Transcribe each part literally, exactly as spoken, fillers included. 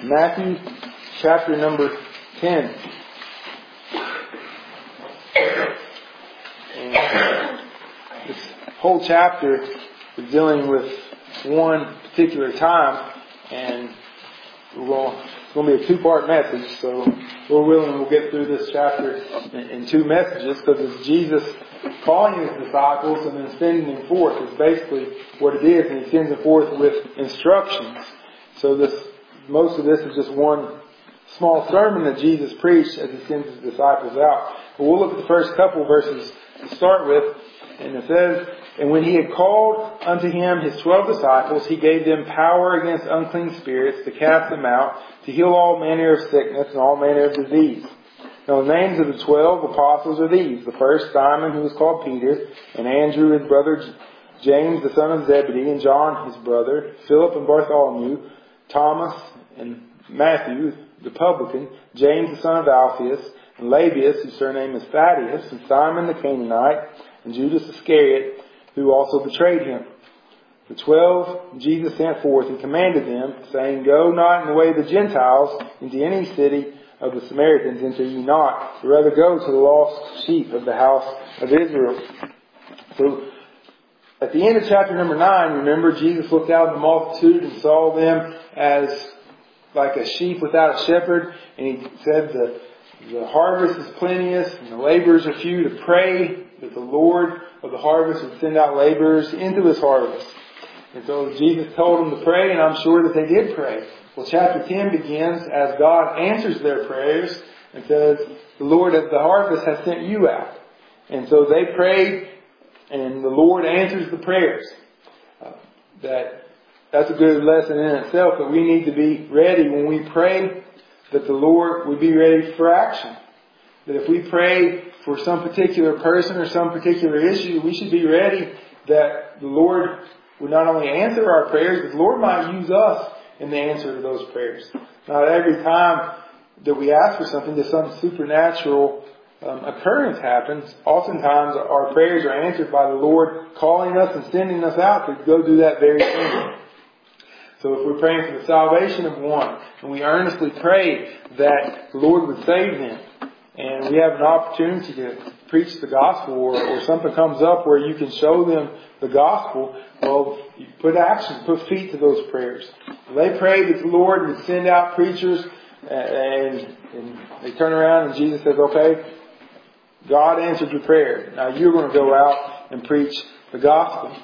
Matthew chapter number ten. And this whole chapter is dealing with one particular time, and we're going, it's going to be a two-part message, so we're willing we'll get through this chapter in, in two messages, because it's Jesus calling his disciples and then sending them forth is basically what it is, and he sends them forth with instructions. So this, most of this is just one small sermon that Jesus preached as he sends his disciples out. But we'll look at the first couple verses to start with, and it says, "And when he had called unto him his twelve disciples, he gave them power against unclean spirits to cast them out, to heal all manner of sickness and all manner of disease. Now the names of the twelve apostles are these: the first, Simon, who was called Peter, and Andrew his brother, James the son of Zebedee, and John his brother, Philip and Bartholomew, Thomas and Matthew the publican, James the son of Alphaeus, and Lebbaeus, whose surname is Thaddeus, and Simon the Canaanite, and Judas Iscariot, who also betrayed him. The twelve Jesus sent forth and commanded them, saying, Go not in the way of the Gentiles into any city of the Samaritans, enter ye not, but rather go to the lost sheep of the house of Israel." So, at the end of chapter number nine, remember, Jesus looked out at the multitude and saw them as like a sheep without a shepherd, and he said the, the harvest is plenteous and the laborers are few, to pray that the Lord of the harvest would send out laborers into his harvest. And so Jesus told them to pray, and I'm sure that they did pray. Well, chapter ten begins as God answers their prayers and says, the Lord of the harvest has sent you out. And so they prayed, and the Lord answers the prayers. Uh, that That's a good lesson in itself, that we need to be ready when we pray, that the Lord would be ready for action. That if we pray for some particular person or some particular issue, we should be ready that the Lord would not only answer our prayers, but the Lord might use us in the answer to those prayers. Not every time that we ask for something that some supernatural um, occurrence happens. Oftentimes our prayers are answered by the Lord calling us and sending us out to go do that very thing. So if we're praying for the salvation of one, and we earnestly pray that the Lord would save them, and we have an opportunity to preach the gospel, or, or something comes up where you can show them the gospel, well, you put action, put feet to those prayers. They prayed that the Lord would send out preachers, and, and they turn around and Jesus says, okay, God answered your prayer. Now you're going to go out and preach the gospel.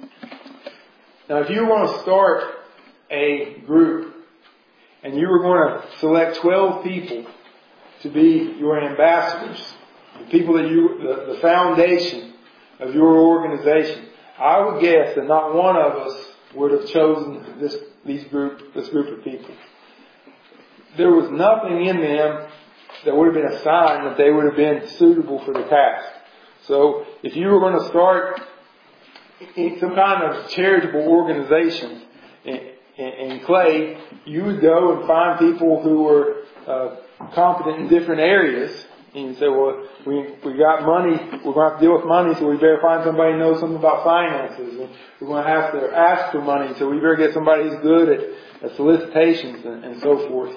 Now if you want to start a group, and you were going to select twelve people to be your ambassadors, the people that you, the, the foundation of your organization, I would guess that not one of us would have chosen this, these group, this group of people. There was nothing in them that would have been a sign that they would have been suitable for the task. So, if you were going to start in some kind of charitable organization in, in, in Clay, you would go and find people who were uh, competent in different areas. And you say, well, we we got money, we're going to have to deal with money, so we better find somebody who knows something about finances. And we're going to have to ask for money, so we better get somebody who's good at, at solicitations and, and so forth.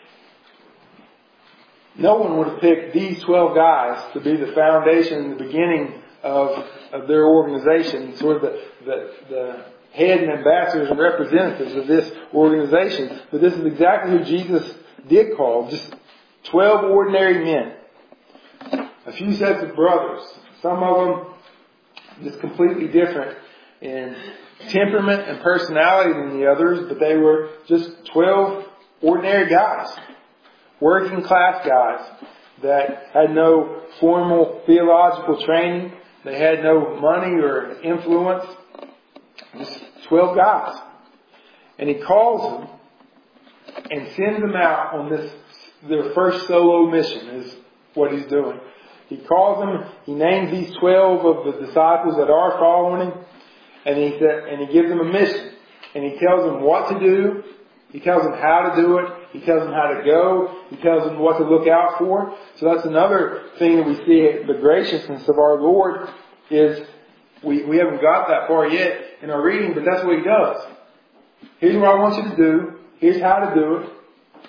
No one would have picked these twelve guys to be the foundation and the beginning of, of their organization, sort of the, the, the head and ambassadors and representatives of this organization. But this is exactly who Jesus did call, just twelve ordinary men. A few sets of brothers. Some of them just completely different in temperament and personality than the others, but they were just twelve ordinary guys. Working class guys that had no formal theological training. They had no money or influence. Just twelve guys. And he calls them and sends them out on this, their first solo mission is what he's doing. He calls them, he names these twelve of the disciples that are following him, and he said, and he gives them a mission. And he tells them what to do. He tells them how to do it. He tells them how to go. He tells them what to look out for. So that's another thing that we see, the graciousness of our Lord is we, we haven't got that far yet in our reading, but that's what he does. Here's what I want you to do. Here's how to do it.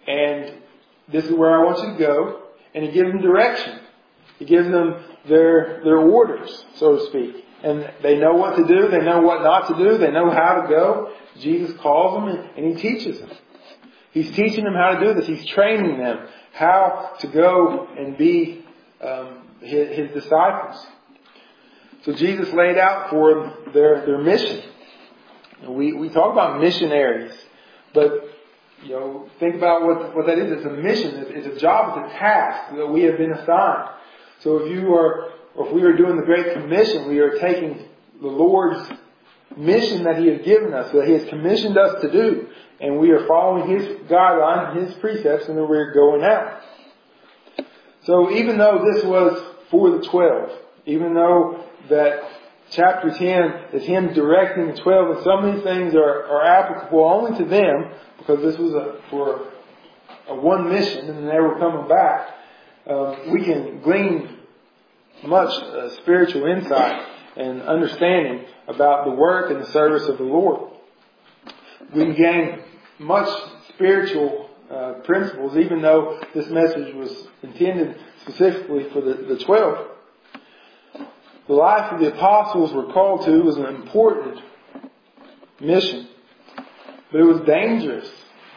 and this is where I want you to go. And He gives them direction. He gives them their their orders, so to speak. And they know what to do. They know what not to do. They know how to go. Jesus calls them and, and He teaches them. He's teaching them how to do this. He's training them how to go and be um, his, his disciples. So Jesus laid out for them their, their mission. And we, we talk about missionaries, but you know, think about what what that is. It's a mission. It's, it's a job. It's a task that we have been assigned. So if you are, or if we are doing the Great Commission, we are taking the Lord's mission that He has given us, that He has commissioned us to do, and we are following His guidelines, His precepts, and then we're going out. So even though this was for the twelve, even though that chapter ten is Him directing the twelve, and some of these things are, are applicable only to them, because this was a, for a one mission, and they were coming back, um, we can glean much uh, spiritual insight and understanding about the work and the service of the Lord. We can gain much spiritual uh, principles, even though this message was intended specifically for the, the twelve. The life of the apostles were called to was an important mission, but it was dangerous.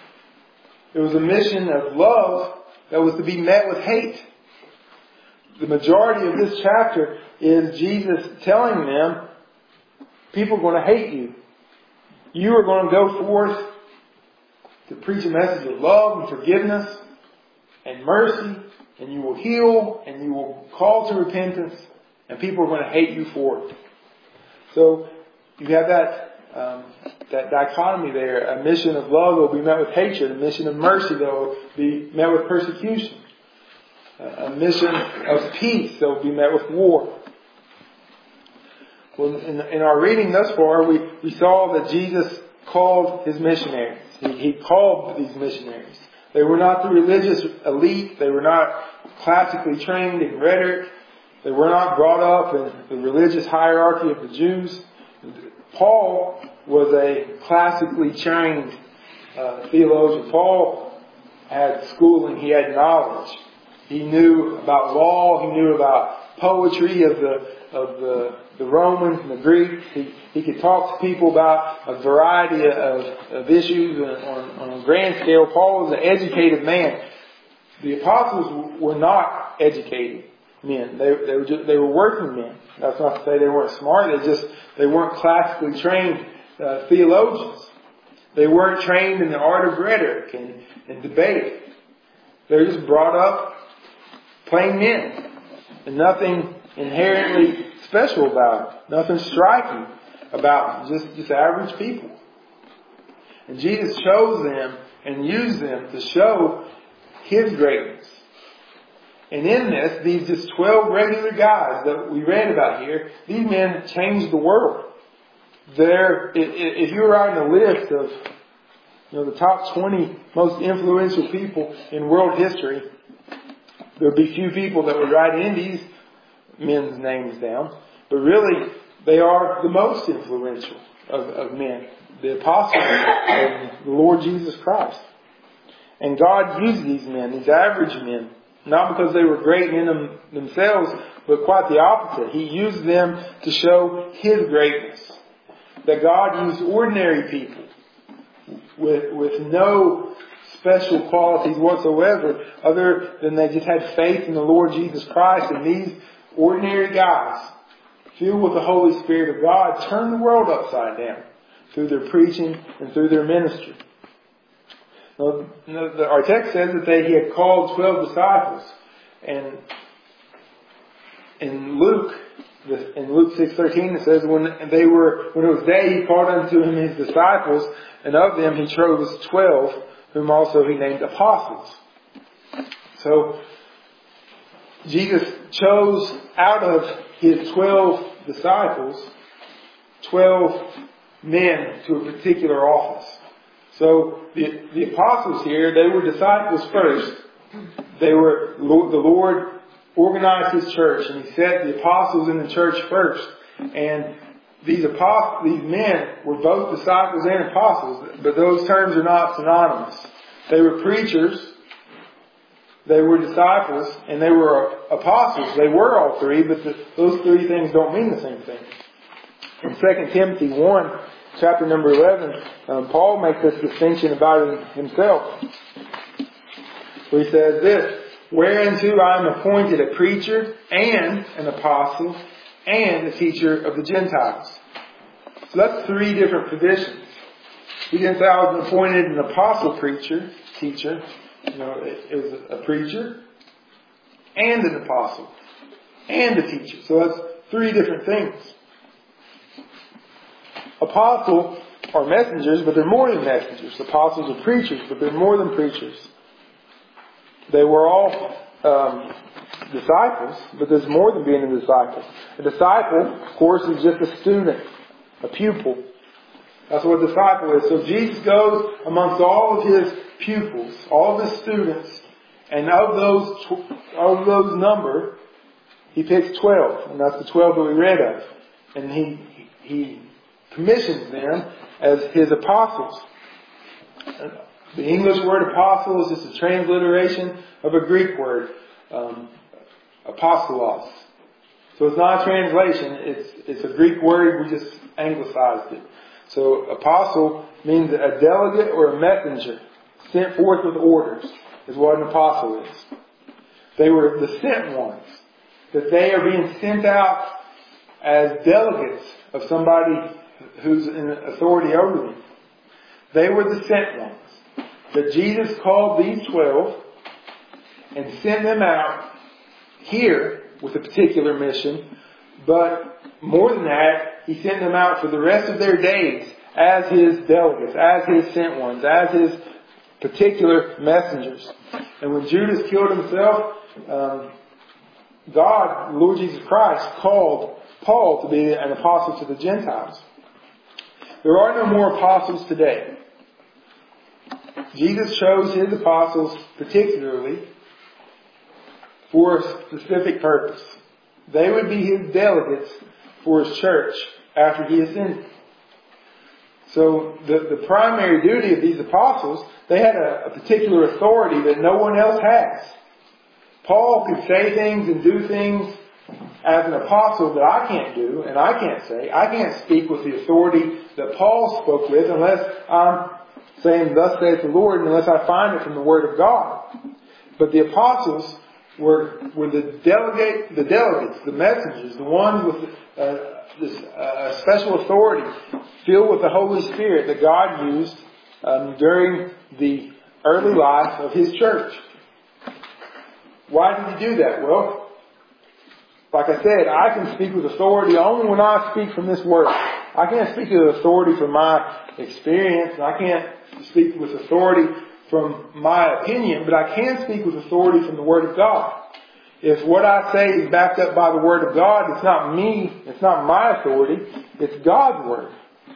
It was a mission of love that was to be met with hate. The majority of this chapter is Jesus telling them, people are going to hate you. You are going to go forth to preach a message of love and forgiveness and mercy, and you will heal and you will call to repentance, and people are going to hate you for it. So you have that um, that dichotomy there. A mission of love will be met with hatred. A mission of mercy that will be met with persecution. A mission of peace that will be met with war. Well, in, in our reading thus far, we, we saw that Jesus called His missionaries. He, he called these missionaries. They were not the religious elite. They were not classically trained in rhetoric. They were not brought up in the religious hierarchy of the Jews. Paul was a classically trained uh, theologian. Paul had schooling. He had knowledge. He knew about law. He knew about poetry of the of the, the Romans and the Greeks. He, he could talk to people about a variety of, of issues on, on a grand scale. Paul was an educated man. The apostles were not educated men. They, they were just, they were working men. That's not to say they weren't smart. They just they weren't classically trained uh, theologians. They weren't trained in the art of rhetoric and, and debate. They were just brought up plain men, and nothing inherently special about it. Nothing striking about just, just average people. And Jesus chose them and used them to show His greatness. And in this, these just twelve regular guys that we read about here, these men changed the world. They're, if you were writing a list of, you know, the top twenty most influential people in world history, there would be few people that would write in these men's names down. But really, they are the most influential of, of men. The apostles of the Lord Jesus Christ. And God used these men, these average men, not because they were great in them themselves, but quite the opposite. He used them to show His greatness. That God used ordinary people with, with no special qualities whatsoever, other than they just had faith in the Lord Jesus Christ. And these ordinary guys, filled with the Holy Spirit of God, turned the world upside down through their preaching and through their ministry. Now, our text says that they, He had called twelve disciples, and in Luke, in Luke six thirteen, it says when they were when it was day, He called unto Him His disciples, and of them He chose twelve, whom also He named apostles. So Jesus chose out of His twelve disciples twelve men to a particular office. So the, the apostles here, they were disciples first. They were, the Lord organized His church, and He set the apostles in the church first. And these apostles, these men were both disciples and apostles, but those terms are not synonymous. They were preachers, they were disciples, and they were apostles. They were all three, but the, those three things don't mean the same thing. In Second Timothy one, chapter number eleven, um, Paul makes this distinction about himself. Where he says this, whereunto I am appointed a preacher and an apostle and a teacher of the Gentiles. So that's three different positions. He didn't say I was appointed an apostle preacher, teacher. You know, it, it was a preacher and an apostle and a teacher. So that's three different things. Apostles are messengers, but they're more than messengers. Apostles are preachers, but they're more than preachers. They were all um, disciples, but there's more than being a disciple. A disciple, of course, is just a student, a pupil. That's what a disciple is. So Jesus goes amongst all of his pupils, all of his students, and of those of those number, he picks twelve, and that's the twelve that we read of. And he he commissions them as his apostles. The English word apostle is just a transliteration of a Greek word, um, apostolos. So it's not a translation, it's it's a Greek word, we just anglicized it. So apostle means a delegate or a messenger sent forth with orders is what an apostle is. They were the sent ones. That they are being sent out as delegates of somebody who's in authority over them. They were the sent ones. That Jesus called these twelve and sent them out here with a particular mission. But more than that, He sent them out for the rest of their days as His delegates, as His sent ones, as His particular messengers. And when Judas killed himself, um, God, Lord Jesus Christ, called Paul to be an apostle to the Gentiles. There are no more apostles today. Jesus chose His apostles particularly for a specific purpose. They would be His delegates for His church after He ascended. So the, the primary duty of these apostles, they had a, a particular authority that no one else has. Paul could say things and do things as an apostle that I can't do and I can't say. I can't speak with the authority that Paul spoke with unless I'm saying, thus saith the Lord, unless I find it from the Word of God. But the apostles were were the delegate, the delegates, the messengers, the ones with uh, this uh, special authority, filled with the Holy Spirit that God used um, during the early life of His church. Why did He do that? Well, like I said, I can speak with authority only when I speak from this Word. I can't speak with authority from my experience, and I can't speak with authority from my opinion, but I can speak with authority from the Word of God. If what I say is backed up by the Word of God, it's not me, it's not my authority, it's God's Word.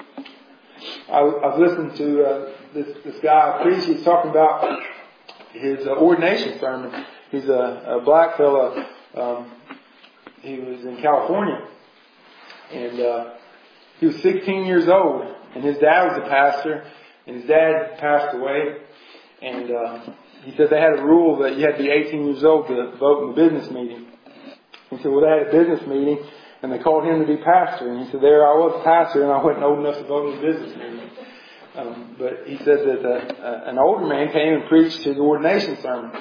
I, I was listening to uh, this, this guy preach. He's talking about his uh, ordination sermon. He's a, a black fella. Um, he was in California, and uh, he was sixteen years old, and his dad was a pastor, and his dad passed away, and uh, he said they had a rule that you had to be eighteen years old to vote in the business meeting. He said, well, they had a business meeting, and they called him to be pastor, and he said, there I was pastor, and I wasn't old enough to vote in the business meeting. Um, but he said that uh, uh, an older man came and preached his ordination sermon,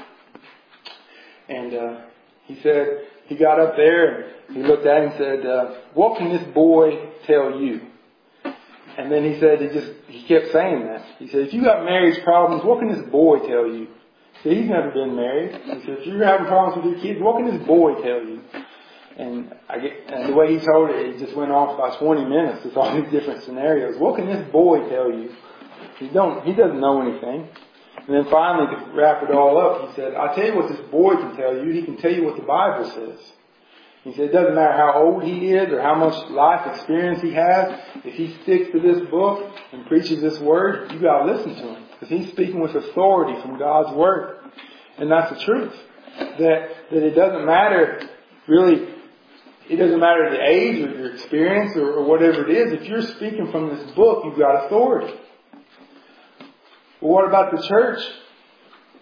and uh, he said he got up there and he looked at him and said, uh, what can this boy tell you? And then he said, he just, he kept saying that. He said, if you got marriage problems, what can this boy tell you? He said, he's never been married. He said, if you're having problems with your kids, what can this boy tell you? And I get, and the way he told it, it just went off about twenty minutes with all these different scenarios. What can this boy tell you? He don't, he doesn't know anything. And then finally, to wrap it all up, he said, I'll tell you what this boy can tell you. He can tell you what the Bible says. He said, it doesn't matter how old he is or how much life experience he has. If he sticks to this book and preaches this word, you got to listen to him. Because he's speaking with authority from God's word. And that's the truth. That, that it doesn't matter, really, it doesn't matter the age or your experience or, or whatever it is. If you're speaking from this book, you've got authority. Well, what about the church?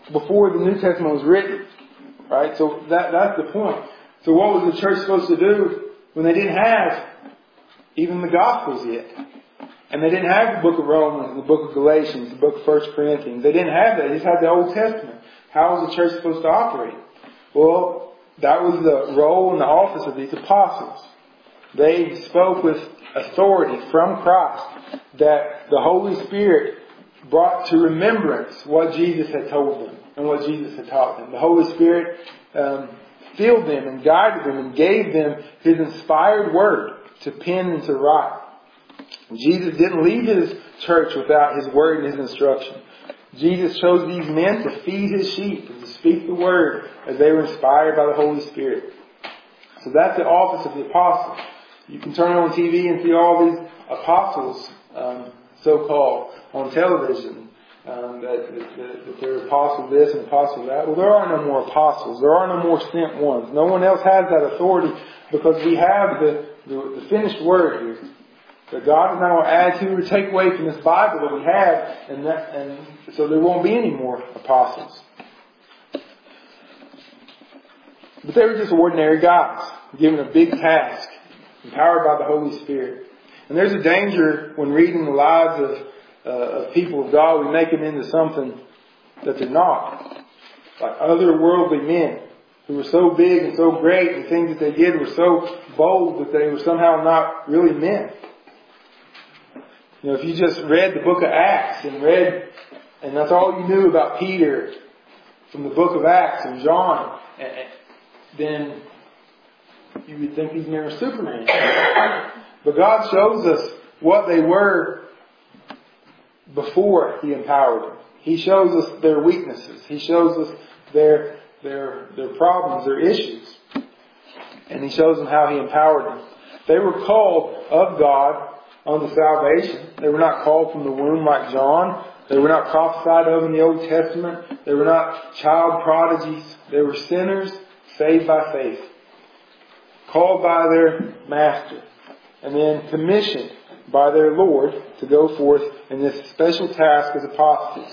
before the New Testament was written. Right? So that that's the point. So what was the church supposed to do when they didn't have even the Gospels yet? And they didn't have the book of Romans, the book of Galatians, the book of First Corinthians. They didn't have that. They just had the Old Testament. How was the church supposed to operate? Well, that was the role and the office of these apostles. They spoke with authority from Christ that the Holy Spirit brought to remembrance what Jesus had told them and what Jesus had taught them. The Holy Spirit um, filled them and guided them and gave them His inspired word to pen and to write. Jesus didn't leave His church without His word and His instruction. Jesus chose these men to feed His sheep and to speak the word as they were inspired by the Holy Spirit. So that's the office of the apostle. You can turn on T V and see all these apostles, um, so-called, on television. Um, that, that, that they're apostle this and apostle that. Well, there are no more apostles. There are no more sent ones. No one else has that authority because we have the, the, the finished word here. That God is not going to add to or take away from this Bible that we have, and that, and so there won't be any more apostles. But they were just ordinary guys, given a big task, empowered by the Holy Spirit. And there's a danger when reading the lives of, uh, of people of God, we make them into something that they're not. Like otherworldly men who were so big and so great, and things that they did were so bold that they were somehow not really men. You know, if you just read the book of Acts and read, and that's all you knew about Peter from the book of Acts and John, then you would think these men are Superman. But God shows us what they were before He empowered them. He shows us their weaknesses. He shows us their their their problems, their issues. And He shows them how He empowered them. They were called of God unto salvation. They were not called from the womb like John. They were not prophesied of in the Old Testament. They were not child prodigies. They were sinners saved by faith. Called by their Master. And then commissioned by their Lord to go forth in this special task as apostles.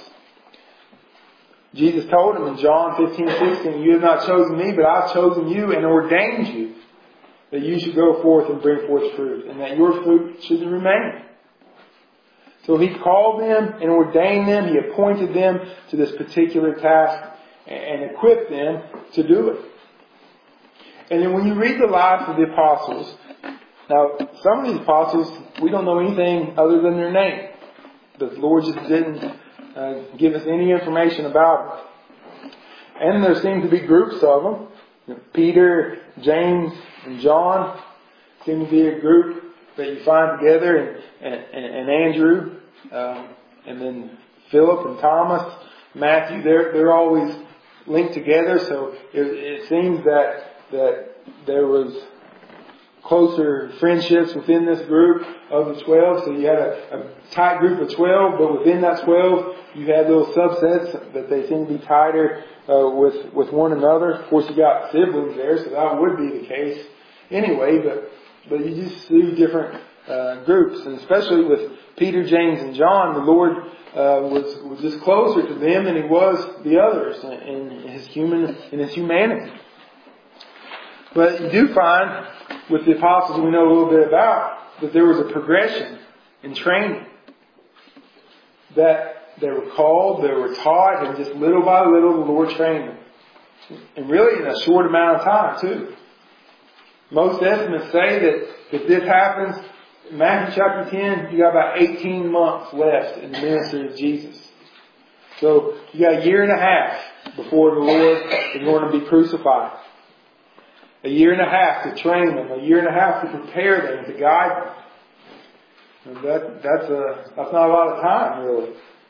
Jesus told them in John fifteen sixteen, "You have not chosen me, but I've chosen you and ordained you that you should go forth and bring forth fruit, and that your fruit should remain." So He called them and ordained them. He appointed them to this particular task and equipped them to do it. And then when you read the lives of the apostles, now some of these apostles, we don't know anything other than their name. The Lord just didn't uh, give us any information about them. And there seem to be groups of them. You know, Peter, James, and John seem to be a group that you find together, and, and, and Andrew, um, and then Philip and Thomas, Matthew. They're they're always linked together. So it, it seems that that there was closer friendships within this group of the twelve. So you had a, a tight group of twelve, but within that twelve, you had little subsets that they seem to be tighter uh, with with one another. Of course, you got siblings there, so that would be the case anyway. But but you just see different uh, groups, and especially with Peter, James, and John, the Lord uh, was was just closer to them than He was the others in, in His human in His humanity. But you do find with the apostles we know a little bit about that there was a progression in training. That they were called, they were taught, and just little by little the Lord trained them. And really in a short amount of time too. Most estimates say that if this happens, in Matthew chapter ten, you got about eighteen months left in the ministry of Jesus. So you got a year and a half before the Lord is going to be crucified. A year and a half to train them. A year and a half to prepare them, to guide them. And that, that's, a, that's not a lot of time, really.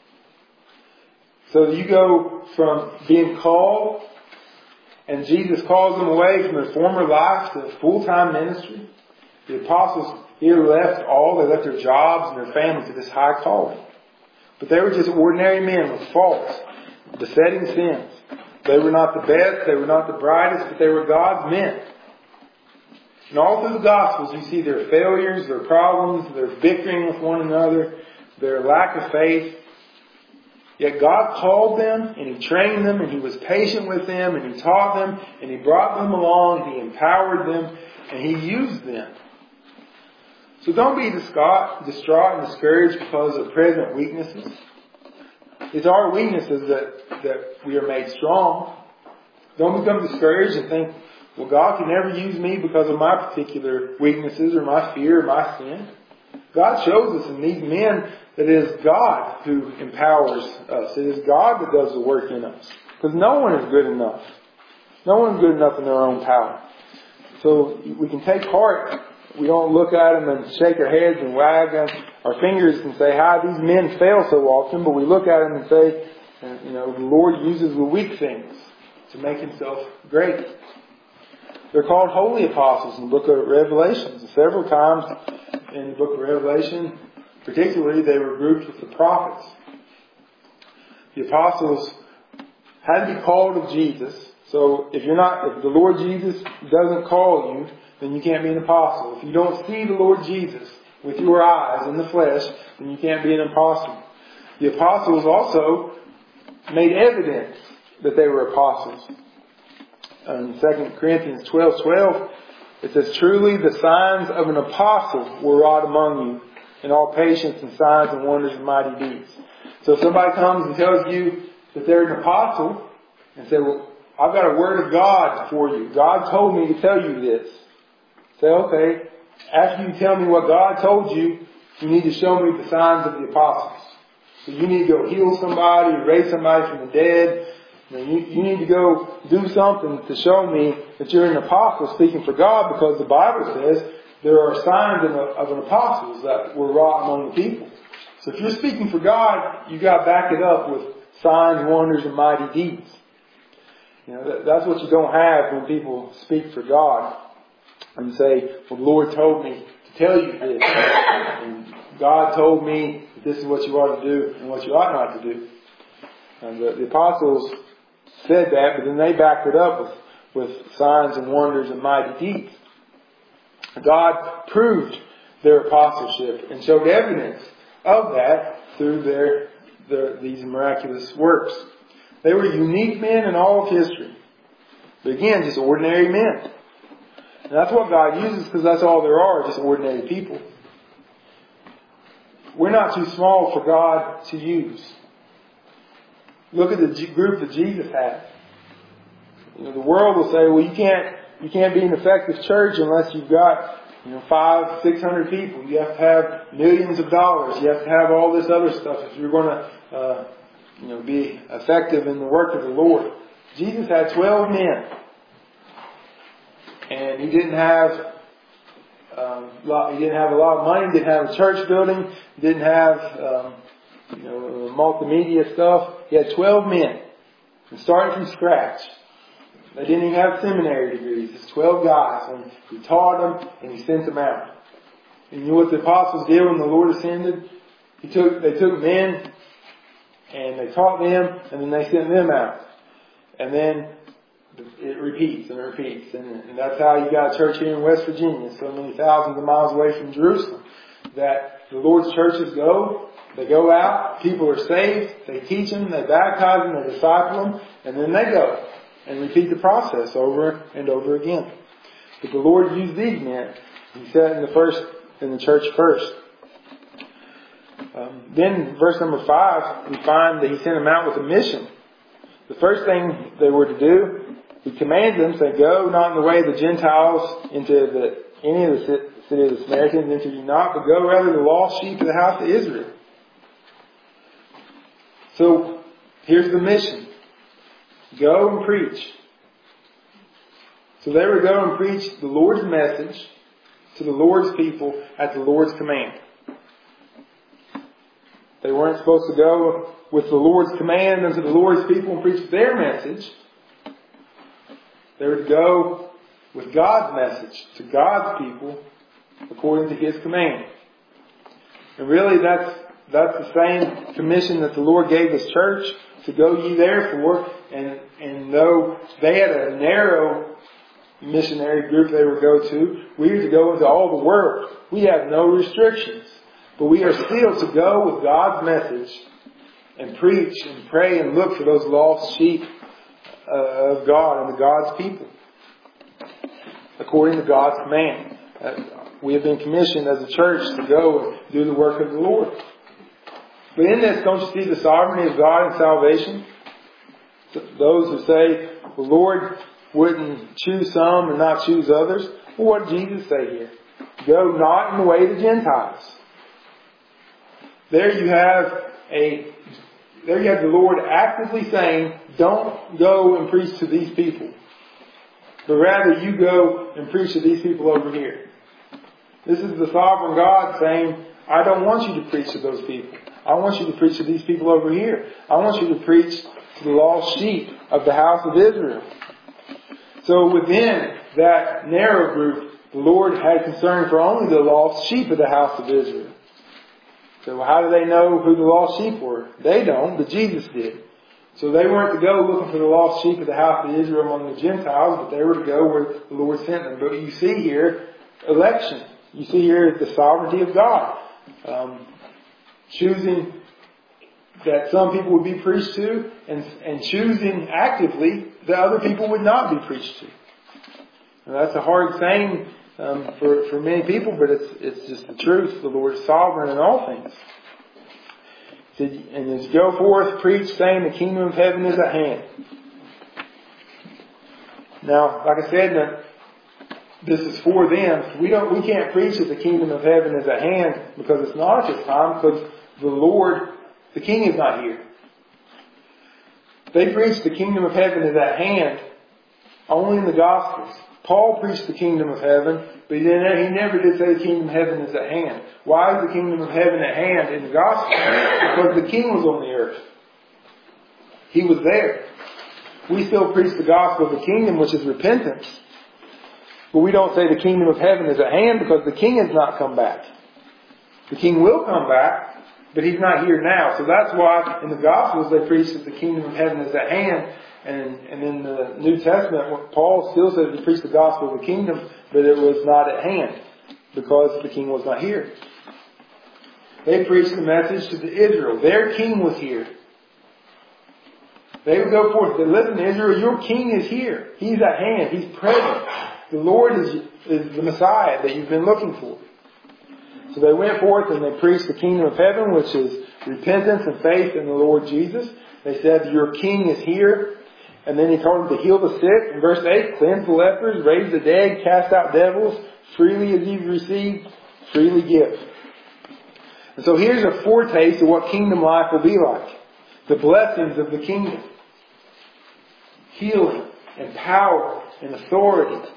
So you go from being called, and Jesus calls them away from their former life to full-time ministry. The apostles here left all. They left their jobs and their families to this high calling. But they were just ordinary men with faults, besetting sins. They were not the best, they were not the brightest, but they were God's men. And all through the Gospels you see their failures, their problems, their bickering with one another, their lack of faith. Yet God called them, and He trained them, and He was patient with them, and He taught them, and He brought them along, and He empowered them, and He used them. So don't be distraught, distraught and discouraged because of present weaknesses. It's our weaknesses that, that we are made strong. Don't become discouraged and think, well, God can never use me because of my particular weaknesses or my fear or my sin. God shows us in these men that it is God who empowers us. It is God that does the work in us. Because no one is good enough. No one is good enough in their own power. So we can take heart. We don't look at them and shake our heads and wag them, our fingers and say, how these men fail so often. But we look at them and say, you know, the Lord uses the weak things to make Himself great. They're called holy apostles in the book of Revelation. And several times in the book of Revelation, particularly, they were grouped with the prophets. The apostles had to be called of Jesus. So if you're not, if the Lord Jesus doesn't call you, then you can't be an apostle. If you don't see the Lord Jesus with your eyes in the flesh, then you can't be an apostle. The apostles also made evidence that they were apostles. In Second Corinthians twelve twelve, it says, truly the signs of an apostle were wrought among you, in all patience and signs and wonders and mighty deeds. So if somebody comes and tells you that they're an apostle, and say, well, I've got a word of God for you. God told me to tell you this. Say, okay, after you tell me what God told you, you need to show me the signs of the apostles. So you need to go heal somebody, raise somebody from the dead. You, you need to go do something to show me that you're an apostle speaking for God, because the Bible says there are signs of, a, of an apostles that were wrought among the people. So if you're speaking for God, you got to back it up with signs, wonders, and mighty deeds. You know, that, that's what you don't have when people speak for God and say, well, the Lord told me to tell you this. And God told me that this is what you ought to do and what you ought not to do. And the, the apostles said that, but then they backed it up with, with signs and wonders and mighty deeds. God proved their apostleship and showed evidence of that through their, their these miraculous works. They were unique men in all of history. But again, just ordinary men. And that's what God uses, because that's all there are, just ordinary people. We're not too small for God to use. Look at the group that Jesus had. You know, the world will say, well, you can't, you can't be an effective church unless you've got, you know, five, six hundred people. You have to have millions of dollars. You have to have all this other stuff if you're going to, uh, you know, be effective in the work of the Lord. Jesus had twelve men. And he didn't have, um, he didn't have a lot of money, didn't have a church building, didn't have, um, you know, multimedia stuff. He had twelve men. And starting from scratch. They didn't even have seminary degrees. It's twelve guys. And he taught them and he sent them out. And you know what the apostles did when the Lord ascended? He took, they took men and they taught them and then they sent them out. And then it repeats and repeats. And, and that's how you got a church here in West Virginia, so many thousands of miles away from Jerusalem, that the Lord's churches go, they go out, people are saved, they teach them, they baptize them, they disciple them, and then they go and repeat the process over and over again. But the Lord used these men. He said in the first, in the church first. Um, then verse number five, we find that he sent them out with a mission. The first thing they were to do, he commanded them, say, go not in the way of the Gentiles into the, any of the city of the Samaritans, enter you not, but go rather the lost sheep of the house of Israel. So, here's the mission. Go and preach. So they were to go and preach the Lord's message to the Lord's people at the Lord's command. They weren't supposed to go with the Lord's command unto the Lord's people and preach their message. They were to go with God's message to God's people according to His command. And really that's that's the same commission that the Lord gave His church, to go ye therefore. And, and though they had a narrow missionary group they would go to, we are to go into all the world. We have no restrictions. But we are still to go with God's message and preach and pray and look for those lost sheep uh, of God and the God's people, according to God's command. Uh, we have been commissioned as a church to go and do the work of the Lord. But in this, don't you see the sovereignty of God in salvation? Those who say the Lord wouldn't choose some and not choose others. Well, what did Jesus say here? Go not in the way of the Gentiles. There you have a, there you have the Lord actively saying, don't go and preach to these people, but rather you go and preach to these people over here. This is the sovereign God saying, I don't want you to preach to those people. I want you to preach to these people over here. I want you to preach to the lost sheep of the house of Israel. So within that narrow group, the Lord had concern for only the lost sheep of the house of Israel. So how do they know who the lost sheep were? They don't, but Jesus did. So they weren't to go looking for the lost sheep of the house of Israel among the Gentiles, but they were to go where the Lord sent them. But you see here, election. You see here the sovereignty of God. Um, choosing that some people would be preached to, and, and choosing actively that other people would not be preached to. Now, that's a hard saying um, for, for many people, but it's it's just the truth. The Lord is sovereign in all things. Said, and as go forth, preach, saying, the kingdom of heaven is at hand. Now, like I said, this is for them. We don't, we can't preach that the kingdom of heaven is at hand because it's not at this time, because the Lord, the King, is not here. They preach the kingdom of heaven is at hand only in the Gospels. Paul preached the kingdom of heaven, but he never did say the kingdom of heaven is at hand. Why is the kingdom of heaven at hand in the Gospel? Because the King was on the earth. He was there. We still preach the gospel of the kingdom, which is repentance. But we don't say the kingdom of heaven is at hand because the King has not come back. The King will come back, but He's not here now. So that's why in the Gospels they preach that the kingdom of heaven is at hand. And, and in the New Testament, Paul still says he preached the gospel of the kingdom, but it was not at hand because the King was not here. They preached the message to the Israel. Their King was here. They would go forth. They listen, Israel, your King is here. He's at hand. He's present. The Lord is, is the Messiah that you've been looking for. So they went forth and they preached the kingdom of heaven, which is repentance and faith in the Lord Jesus. They said, your King is here. And then He told them to heal the sick. In verse eight, cleanse the lepers, raise the dead, cast out devils. Freely as you've received, freely give. And so here's a foretaste of what kingdom life will be like. The blessings of the kingdom. Healing and power and authority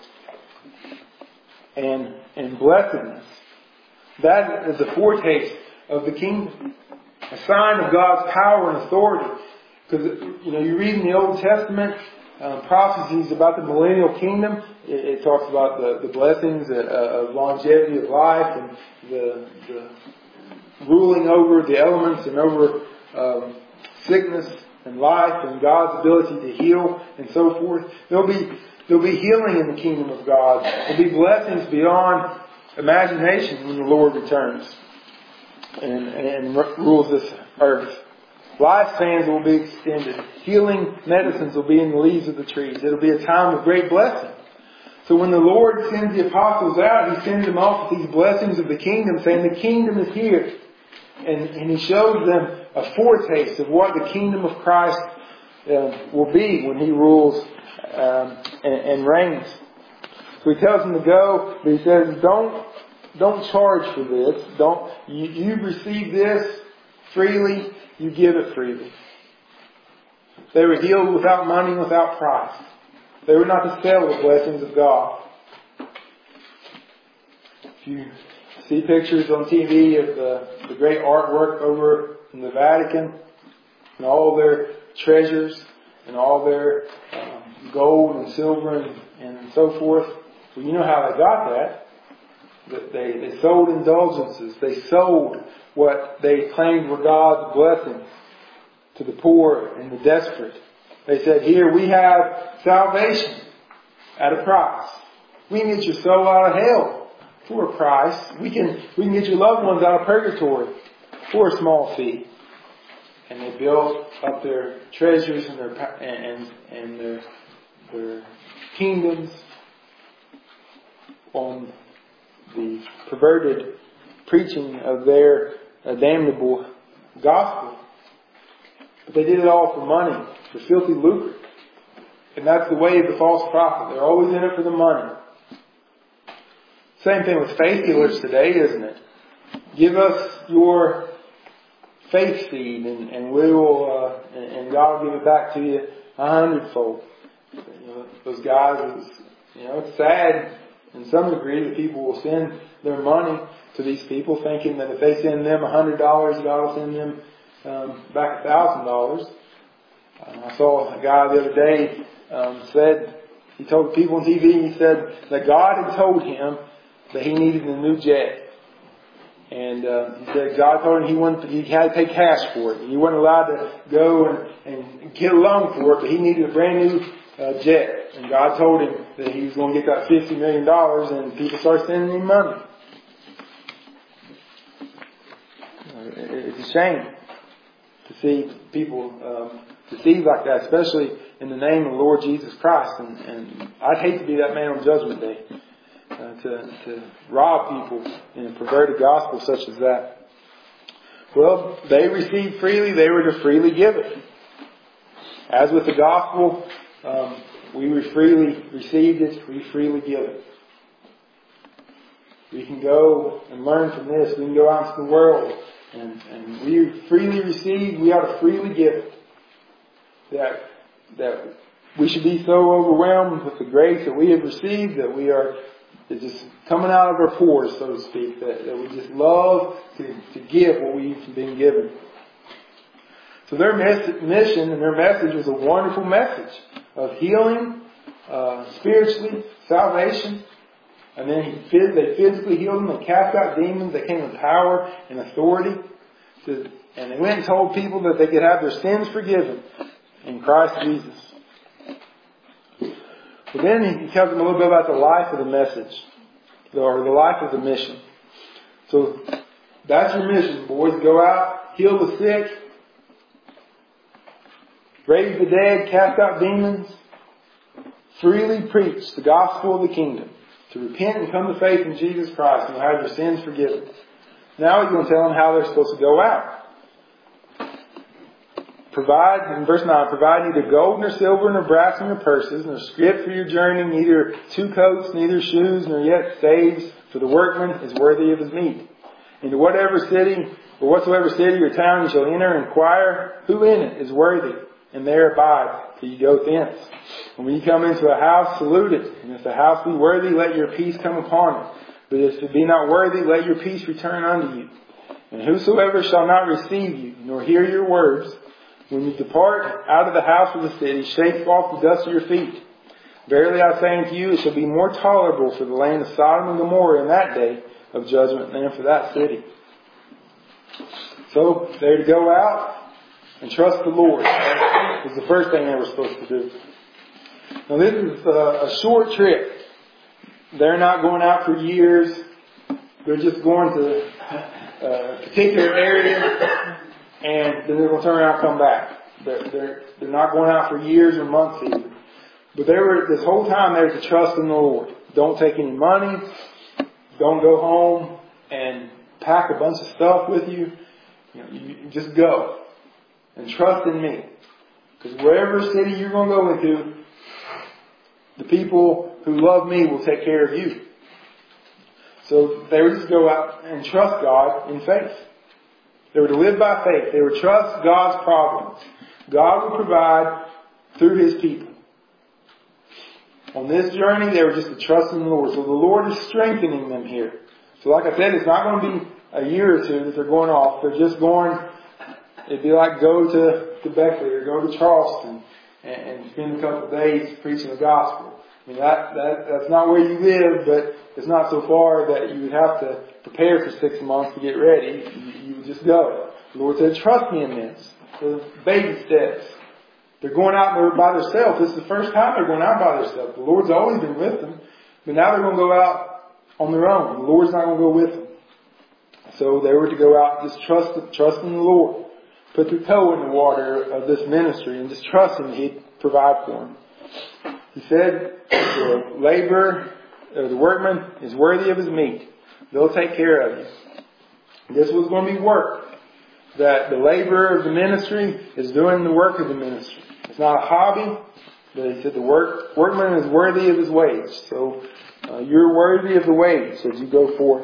and, and blessedness. That is a foretaste of the kingdom. A sign of God's power and authority. Because, you know, you read in the Old Testament um, prophecies about the millennial kingdom. It, it talks about the, the blessings of, of longevity of life and the, the ruling over the elements and over um, sickness and life and God's ability to heal and so forth. There'll be there'll be healing in the kingdom of God. There'll be blessings beyond imagination when the Lord returns and, and, and rules this earth. Lifespans will be extended. Healing medicines will be in the leaves of the trees. It'll be a time of great blessing. So when the Lord sends the apostles out, He sends them off with these blessings of the kingdom, saying the kingdom is here. And, and He shows them a foretaste of what the kingdom of Christ uh, will be when He rules um, and, and reigns. So He tells them to go, but He says, don't don't charge for this. Don't you, you've received this freely. You give it freely. They were healed without money, without price. They were not to sell the blessings of God. If you see pictures on T V of the, the great artwork over in the Vatican and all their treasures and all their um, gold and silver and, and so forth, well, you know how they got that. They, they sold indulgences. They sold what they claimed were God's blessings to the poor and the desperate. They said, here we have salvation at a price. We can get your soul out of hell for a price. We can, we can get your loved ones out of purgatory for a small fee. and they built up their treasures and their and and their their kingdoms on the perverted preaching of their uh, damnable gospel. But they did it all for money, for filthy lucre. And that's the way of the false prophet. They're always in it for the money. Same thing with faith healers today, isn't it? Give us your faith seed and, and we will, uh, and, and God will give it back to you a hundredfold. You know, those guys, it's, you know, it's sad in some degree that people will send their money to these people thinking that if they send them a hundred dollars, God will send them um, back a thousand dollars. I saw a guy the other day um, said, he told people on T V, he said that God had told him that he needed a new jet. And uh, he said God told him he wanted, he had to pay cash for it. He wasn't allowed to go and, and get a loan for it, but he needed a brand new uh, jet. And God told him that he was going to get that fifty million dollars, and people started sending him money. It's a shame to see people um, deceived like that, especially in the name of the Lord Jesus Christ. And, and I'd hate to be that man on Judgment Day, uh, to, to rob people in a perverted gospel such as that. Well, they received freely, they were to freely give it. As with the gospel, um, we freely received it, we freely give it. We can go and learn from this. We can go out into the world and, and we freely receive, we ought to freely give it. That, that we should be so overwhelmed with the grace that we have received that we are it's just coming out of our pores, so to speak, that, that we just love to, to give what we've been given. So their mes- mission and their message was a wonderful message of healing, uh, spiritually, salvation. And then he phys- they physically healed them. They cast out demons. They came with power and authority. To, and they went and told people that they could have their sins forgiven in Christ Jesus. But then he tells them a little bit about the life of the message, or the life of the mission. So that's your mission, boys. Go out, heal the sick, raise the dead, cast out demons, freely preach the gospel of the kingdom, to repent and come to faith in Jesus Christ, and you'll have your sins forgiven. Now he's going to tell them how they're supposed to go out. Provide, in verse nine, provide neither gold nor silver nor brass in your purses, nor scrip for your journey, neither two coats, neither shoes, nor yet staves, for the workman is worthy of his meat. Into whatever city, or whatsoever city or town you shall enter, inquire who in it is worthy, and there abide till you go thence. And when you come into a house, salute it. And if the house be worthy, let your peace come upon it. But if it be not worthy, let your peace return unto you. And whosoever shall not receive you, nor hear your words, when you depart out of the house of the city, shake off the dust of your feet. Verily I say unto you, it shall be more tolerable for the land of Sodom and Gomorrah in that day of judgment than for that city. So they're to go out and trust the Lord. That was the first thing they were supposed to do. Now this is a, a short trip. They're not going out for years. They're just going to a particular area, and then they're going to turn around and come back. They're, they're, they're not going out for years or months either. But they were, this whole time they were to trust in the Lord. Don't take any money. Don't go home and pack a bunch of stuff with you. You know, you just go and trust in me. Because wherever city you're going to go into, the people who love me will take care of you. So they would just go out and trust God in faith. They were to live by faith. They would trust God's providence. God would provide through His people. On this journey, they were just to trust in the Lord. So the Lord is strengthening them here. So like I said, it's not going to be a year or two that they're going off. They're just going, it'd be like go to, to Beckley or go to Charleston and, and spend a couple of days preaching the gospel. I mean, that, that, that's not where you live, but it's not so far that you would have to prepare for six months to get ready. You, you would just go. The Lord said, trust me in this. The baby steps. They're going out there by themselves. This is the first time they're going out by themselves. The Lord's always been with them. But now they're going to go out on their own. The Lord's not going to go with them. So they were to go out just trust, trust in the Lord. put their toe in the water of this ministry and just trust Him that He'd provide for them. He said, the laborer, or the workman is worthy of his meat. They'll take care of you. This was going to be work. That the laborer of the ministry is doing the work of the ministry. It's not a hobby. But he said the work, workman is worthy of his wage. So uh, you're worthy of the wage as you go forth.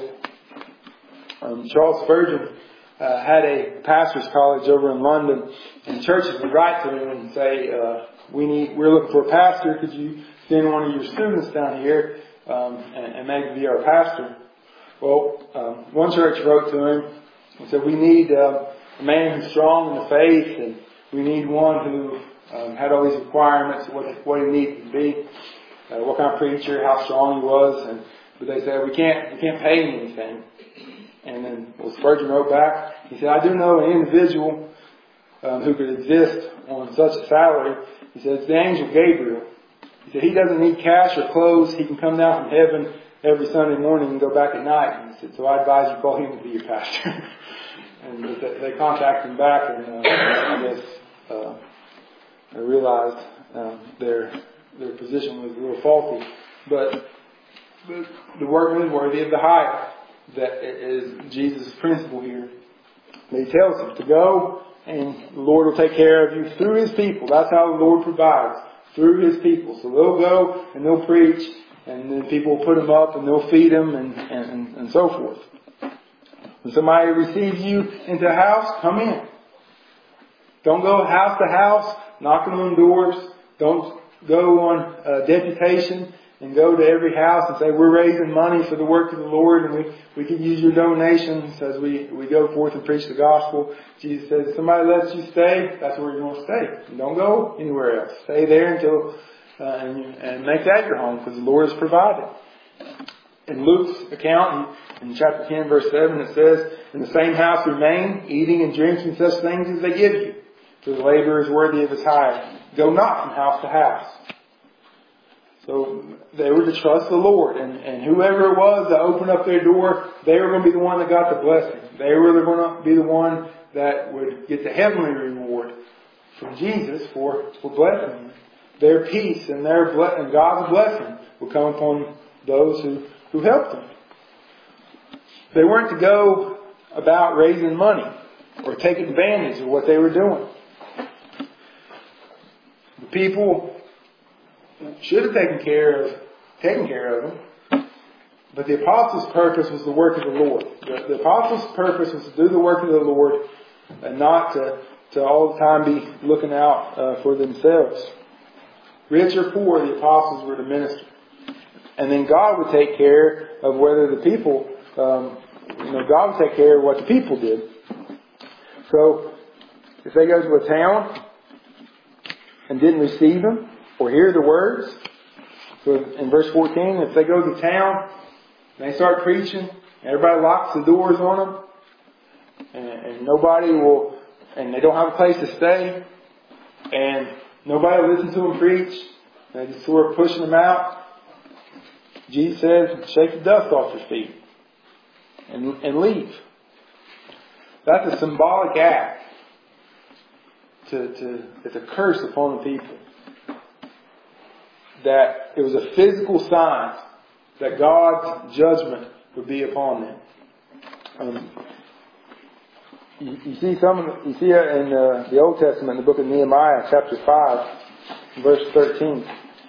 Um, Charles Spurgeon uh, had a pastor's college over in London, and churches would write to him and say, uh, "We need, we're looking for a pastor. Could you send one of your students down here um, and, and maybe be our pastor?" Well, um, one church wrote to him and said, "We need uh, a man who's strong in the faith, and we need one who um, had all these requirements, what what he needed to be, uh, what kind of preacher, how strong he was." And but they said, "We can't, we can't pay him anything." And then, well, Spurgeon wrote back. He said, "I do know an individual um, who could exist on such a salary." He said, "It's the angel Gabriel." He said, "He doesn't need cash or clothes. He can come down from heaven every Sunday morning and go back at night." And he said, "So I advise you call him to be your pastor." And they contacted him back, and uh, I guess uh, they realized uh, their their position was a little faulty. But, but the workman is worthy of the hire. That is Jesus' principle here. But He tells them to go, and the Lord will take care of you through His people. That's how the Lord provides, through His people. So they'll go and they'll preach, and then people will put them up and they'll feed them, and, and, and so forth. When somebody receives you into a house, come in. Don't go house to house, knocking on doors. Don't go on uh, deputation and go to every house and say, "We're raising money for the work of the Lord, and we, we can use your donations as we, we go forth and preach the gospel." Jesus says, if somebody lets you stay, that's where you're going to stay. You don't go anywhere else. Stay there until uh, and, and make that your home, because the Lord has provided. In Luke's account, in chapter ten, verse seven, it says, "In the same house remain, eating and drinking such things as they give you. For the laborer is worthy of his hire. Go not from house to house." So they were to trust the Lord. And, and whoever it was that opened up their door, they were going to be the one that got the blessing. They were going to be the one that would get the heavenly reward from Jesus for, for blessing them. Their peace and their ble- and God's blessing will come upon those who, who helped them. They weren't to go about raising money or take advantage of what they were doing. The people should have taken care of taken care of them, but the apostles' purpose was the work of the Lord. The, the apostles' purpose was to do the work of the Lord and not to, to all the time be looking out uh, for themselves. Rich or poor, the apostles were to minister. And then God would take care of whether the people, um, you know, God would take care of what the people did. So, if they go to a town and didn't receive them or hear the words, so in verse fourteen, if they go to town and they start preaching, everybody locks the doors on them, and, and nobody will, and they don't have a place to stay, and nobody will listen to them preach, and they just sort of pushing them out. Jesus says, shake the dust off your feet and, and leave. That's a symbolic act. To, to, it's a curse upon the people. That it was a physical sign that God's judgment would be upon them. Um, you, you see some of the, you see it in uh, the Old Testament, in the book of Nehemiah, chapter five, verse thirteen.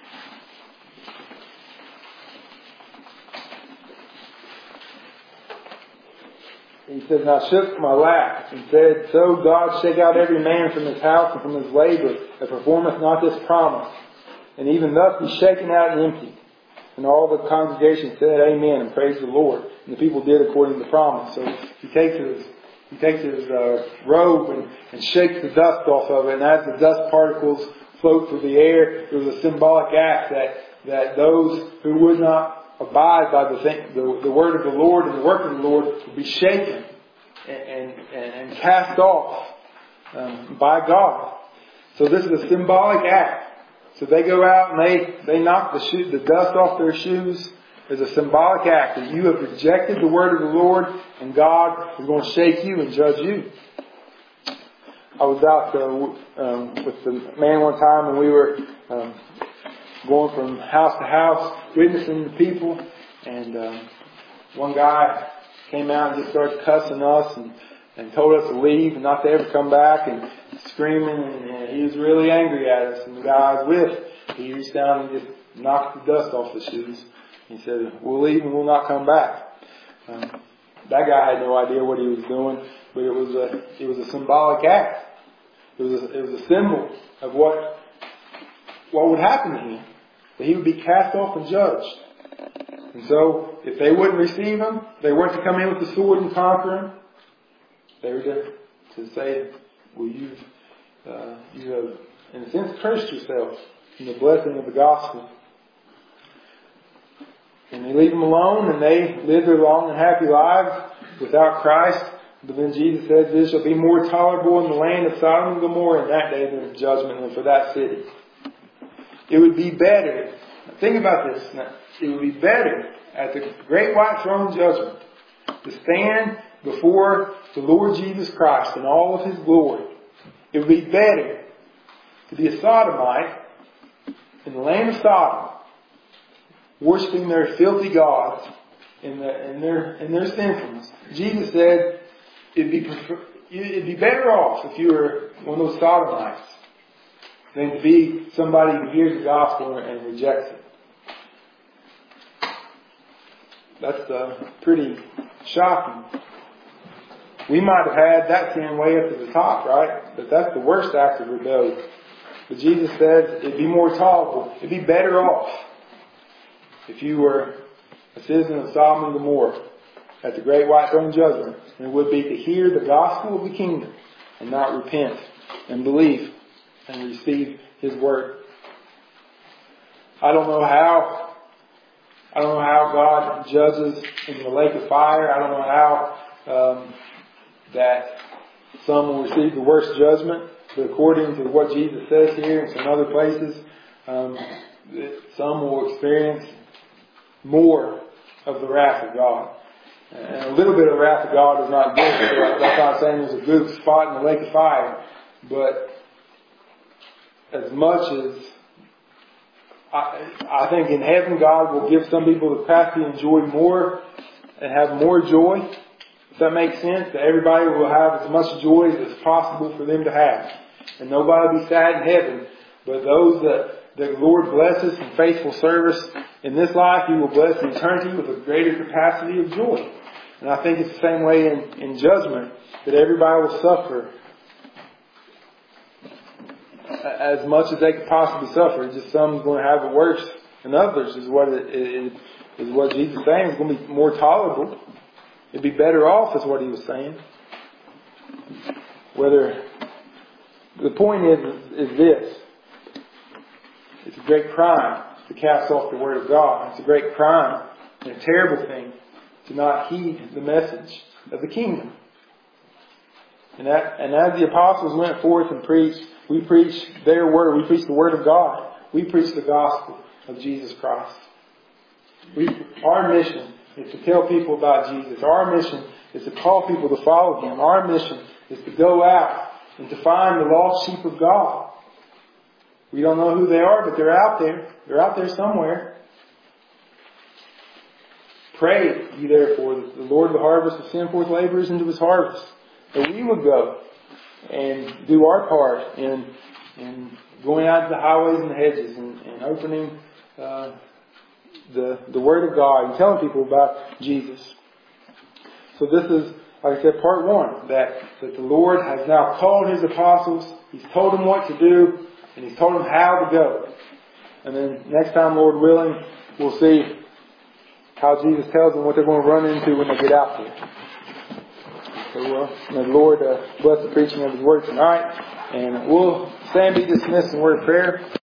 He says, "And I shook my lap and said, So God shake out every man from his house and from his labor that performeth not this promise. And even thus be shaken out and empty. And all the congregation said, Amen, and praised the Lord. And the people did according to the promise." So he takes his he takes his uh, robe and, and shakes the dust off of it. And as the dust particles float through the air, it was a symbolic act that that those who would not abide by the, thing, the the word of the Lord and the work of the Lord would be shaken and and, and cast off um, by God. So this is a symbolic act. So they go out and they, they knock the shoe, the dust off their shoes as a symbolic act that you have rejected the word of the Lord, and God is going to shake you and judge you. I was out uh, um, with the man one time, and we were um, going from house to house, witnessing to people, and um, one guy came out and just started cussing us and, and told us to leave and not to ever come back, and screaming, and, and he was really angry at us. And the guy I was with, he reached down and just knocked the dust off his shoes. He said, "We'll leave and we'll not come back." Um, that guy had no idea what he was doing, but it was a it was a symbolic act. It was a, it was a symbol of what what would happen to him, that he would be cast off and judged. And so, if they wouldn't receive him, they weren't to come in with the sword and conquer him. They were to, to say, "Well, you've uh, you have, in a sense, cursed yourself in the blessing of the gospel." And they leave them alone, and they live their long and happy lives without Christ. But then Jesus says, "This shall be more tolerable in the land of Sodom and Gomorrah in that day than the judgment than for that city." It would be better. Think about this. Now, it would be better at the great white throne judgment to stand before the Lord Jesus Christ in all of His glory. It would be better to be a sodomite in the land of Sodom, worshiping their filthy gods in, the, in their in their sinfulness. Jesus said it'd be prefer, it'd be better off if you were one of those sodomites than to be somebody who hears the gospel and rejects it. That's uh, pretty shocking. We might have had that sin way up to the top, right? But that's the worst act of rebellion. But Jesus says it'd be more tolerable. It'd be better off if you were a citizen of Sodom and Gomorrah at the great white throne judgment than it would be to hear the gospel of the kingdom and not repent and believe and receive His word. I don't know how I don't know how God judges in the lake of fire. I don't know how um, that some will receive the worst judgment. But according to what Jesus says here and some other places, um, some will experience more of the wrath of God. And a little bit of the wrath of God is not good. So that's not saying there's a good spot in the lake of fire. But as much as I, I think in heaven God will give some people the capacity to enjoy more and have more joy. If that makes sense, that everybody will have as much joy as is possible for them to have. And nobody will be sad in heaven. But those that, that the Lord blesses in faithful service in this life, He will bless in eternity with a greater capacity of joy. And I think it's the same way in, in judgment, that everybody will suffer as much as they could possibly suffer. Just some's going to have it worse than others is what it, it, is what Jesus is saying. It's going to be more tolerable. It'd be better off is what He was saying. Whether the point is, is, is this. It's a great crime to cast off the Word of God. It's a great crime and a terrible thing to not heed the message of the kingdom. And, that, and as the apostles went forth and preached, we preached their word. We preached the Word of God. We preached the gospel of Jesus Christ. We, our mission is to tell people about Jesus. Our mission is to call people to follow Him. Our mission is to go out and to find the lost sheep of God. We don't know who they are, but they're out there. They're out there somewhere. Pray ye therefore that the Lord of the harvest will send forth laborers into His harvest. That we would go and do our part in, in going out to the highways and the hedges and, and opening uh, the the Word of God and telling people about Jesus. So this is, like I said, part one, that, that the Lord has now called His apostles. He's told them what to do, and He's told them how to go. And then next time, Lord willing, we'll see how Jesus tells them what they're going to run into when they get out there. So uh, may the Lord uh, bless the preaching of His Word tonight. And we'll stand, be dismissed in word of prayer.